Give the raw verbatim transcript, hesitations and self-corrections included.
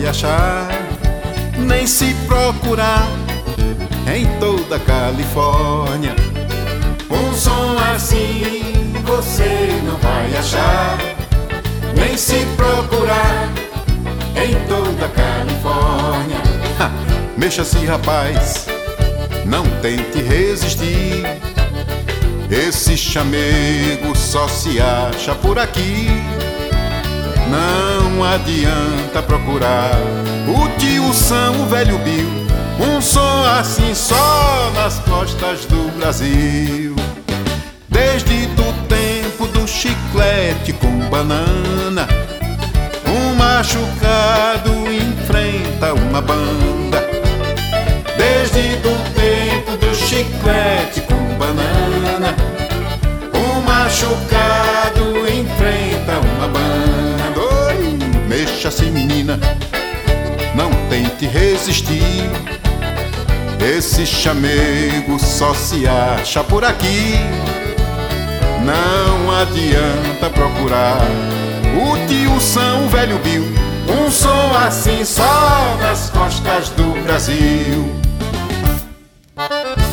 vai achar, nem se procurar em toda a Califórnia. Um som assim você não vai achar, nem se procurar em toda a Califórnia. Ha! Mexa-se, rapaz, não tente resistir. Esse chamego só se acha por aqui. Não adianta procurar o tio Sam, o velho Bill, um som assim só nas costas do Brasil. Desde do tempo do chiclete com banana, um machucado enfrenta uma banda. Desde do tempo do chiclete com banana, um machucado enfrenta uma banda. Oi, mexa-se, menina, não tente resistir. Esse chamego só se acha por aqui. Não adianta procurar o tio Sam, o velho Bill, um som assim só nas costas do Brasil.